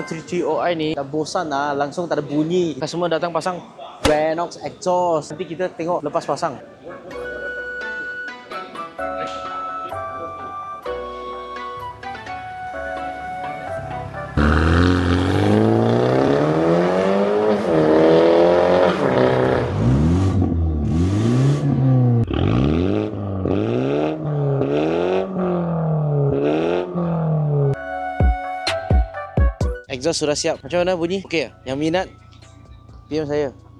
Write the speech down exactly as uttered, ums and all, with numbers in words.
one three three O I ni dah bosan lah, langsung tak ada bunyi. Semua datang pasang Vanox exhaust. Nanti kita tengok lepas pasang. Exhaust sudah siap. Macam mana bunyi? Okey tak? Yang minat P M saya.